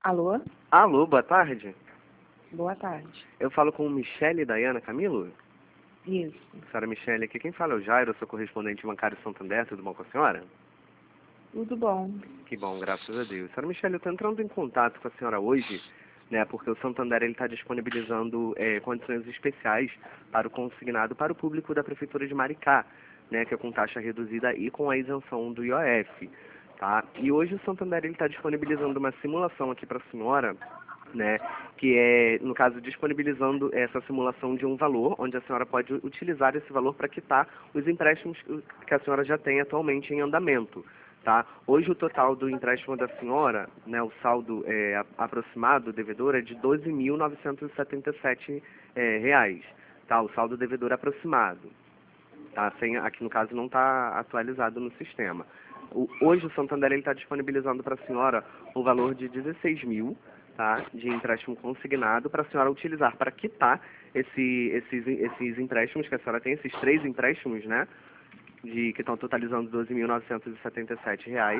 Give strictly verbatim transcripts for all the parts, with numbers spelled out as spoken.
Alô? Alô, boa tarde. Boa tarde. Eu falo com Michele Dayana Camilo? Isso. Senhora Michele, aqui quem fala é o Jairo, eu sou correspondente bancário Santander, tudo bom com a senhora? Tudo bom. Que bom, graças a Deus. Senhora Michele, eu estou entrando em contato com a senhora hoje, né, porque o Santander está disponibilizando é, condições especiais para o consignado para o público da Prefeitura de Maricá, né, que é com taxa reduzida e com a isenção do I O F. Tá? E hoje o Santander está disponibilizando uma simulação aqui para a senhora, né, que é, no caso, disponibilizando essa simulação de um valor, onde a senhora pode utilizar esse valor para quitar os empréstimos que a senhora já tem atualmente em andamento. Tá? Hoje o total do empréstimo da senhora, né, o saldo é, aproximado devedor é de doze mil novecentos e setenta e sete é, reais, tá? O saldo devedor aproximado, tá? Sem, aqui no caso não está atualizado no sistema. O, hoje o Santander está disponibilizando para a senhora o valor de dezesseis mil, tá, de empréstimo consignado para a senhora utilizar para quitar esse, esses, esses empréstimos que a senhora tem, esses três empréstimos, né, de, que estão totalizando doze mil novecentos e setenta e sete reais,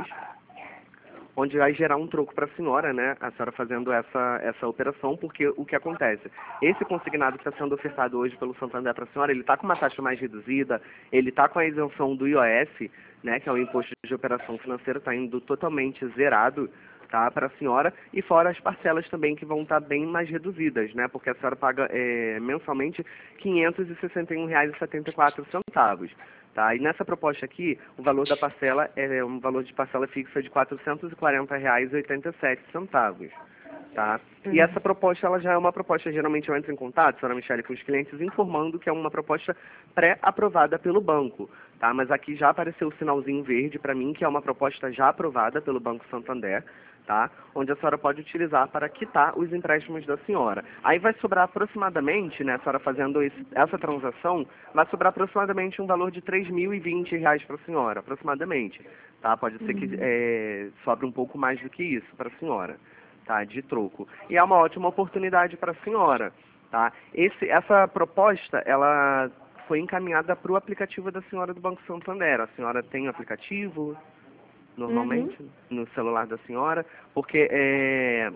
onde vai gerar um troco para a senhora, né, a senhora fazendo essa, essa operação, porque o que acontece? Esse consignado que está sendo ofertado hoje pelo Santander para a senhora, ele está com uma taxa mais reduzida, ele está com a isenção do I O F, né, que é o Imposto de Operação Financeira, está indo totalmente zerado, tá, para a senhora, e fora as parcelas também que vão estar tá bem mais reduzidas, né, porque a senhora paga é, mensalmente quinhentos e sessenta e um reais e setenta e quatro centavos. Tá? E nessa proposta aqui, o valor da parcela é um valor de parcela fixa de quatrocentos e quarenta reais e oitenta e sete centavos. Tá? Uhum. E essa proposta, ela já é uma proposta, geralmente eu entro em contato, senhora Michele, com os clientes, informando que é uma proposta pré-aprovada pelo banco. Tá? Mas aqui já apareceu o sinalzinho verde para mim, que é uma proposta já aprovada pelo Banco Santander, tá? Onde a senhora pode utilizar para quitar os empréstimos da senhora. Aí vai sobrar aproximadamente, né, a senhora fazendo esse, essa transação, vai sobrar aproximadamente um valor de três mil e vinte reais para a senhora, aproximadamente. Tá? Pode ser que é, sobre um pouco mais do que isso para a senhora. Tá, de troco. E é uma ótima oportunidade para a senhora. Tá? Esse, essa proposta, ela foi encaminhada para o aplicativo da senhora do Banco Santander. A senhora tem o aplicativo, normalmente, Uhum. no celular da senhora, porque é,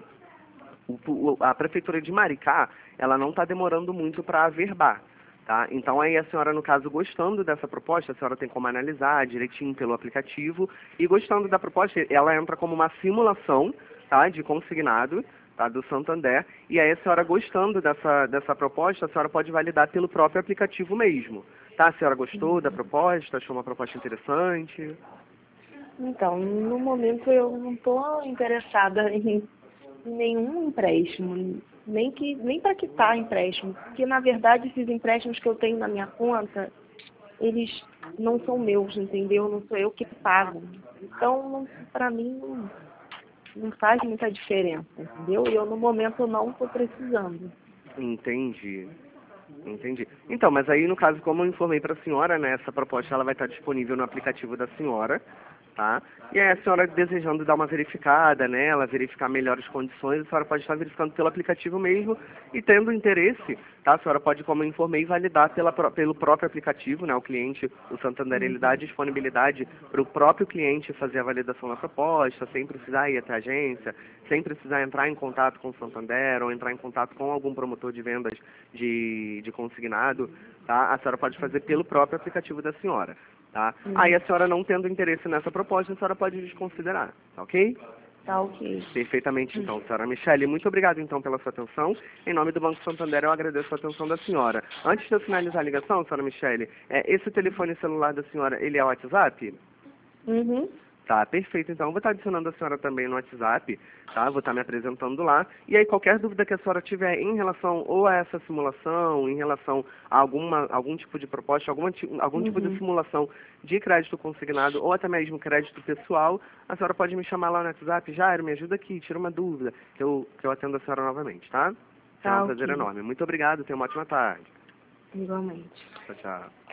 o, a Prefeitura de Maricá, ela não está demorando muito para averbar. Tá? Então aí a senhora, no caso, gostando dessa proposta, a senhora tem como analisar direitinho pelo aplicativo, e gostando da proposta, ela entra como uma simulação, tá, de consignado, tá, do Santander, e aí a senhora gostando dessa, dessa proposta, a senhora pode validar pelo próprio aplicativo mesmo. Tá? A senhora gostou Uhum. da proposta, achou uma proposta interessante? Então, no momento eu não estou interessada em nenhum empréstimo, nem, que, nem para quitar empréstimo, porque na verdade esses empréstimos que eu tenho na minha conta, eles não são meus, entendeu? Não sou eu que pago. Então, para mim, não, não faz muita diferença, entendeu? E eu no momento não estou precisando. Entendi. Entendi. Então, mas aí no caso, como eu informei para a senhora, né, essa proposta ela vai estar disponível no aplicativo da senhora, tá? E aí a senhora desejando dar uma verificada nela, verificar melhores condições, a senhora pode estar verificando pelo aplicativo mesmo e tendo interesse, tá? A senhora pode, como eu informei, validar pela, pelo próprio aplicativo, né? O cliente, o Santander, ele dá disponibilidade para o próprio cliente fazer a validação da proposta, sem precisar ir até a agência, sem precisar entrar em contato com o Santander ou entrar em contato com algum promotor de vendas de, de consignado, tá? A senhora pode fazer pelo próprio aplicativo da senhora, tá? Hum. Aí a senhora não tendo interesse nessa proposta, a senhora pode desconsiderar, tá ok? Tá ok. Perfeitamente, então, senhora Michele. Muito obrigado, então, pela sua atenção. Em nome do Banco Santander, eu agradeço a atenção da senhora. Antes de eu finalizar a ligação, senhora Michele, é, esse telefone celular da senhora, ele é o WhatsApp? Uhum. Tá, perfeito. Então, eu vou estar adicionando a senhora também no WhatsApp, tá? Vou estar me apresentando lá. E aí, qualquer dúvida que a senhora tiver em relação ou a essa simulação, em relação a alguma, algum tipo de proposta, alguma, algum tipo de Uhum. simulação de crédito consignado ou até mesmo crédito pessoal, a senhora pode me chamar lá no WhatsApp. Jairo, me ajuda aqui, tira uma dúvida, que eu, que eu atendo a senhora novamente, tá? Será um Tá prazer ok. enorme. Muito obrigado, tenha uma ótima tarde. Igualmente. Tchau, tchau.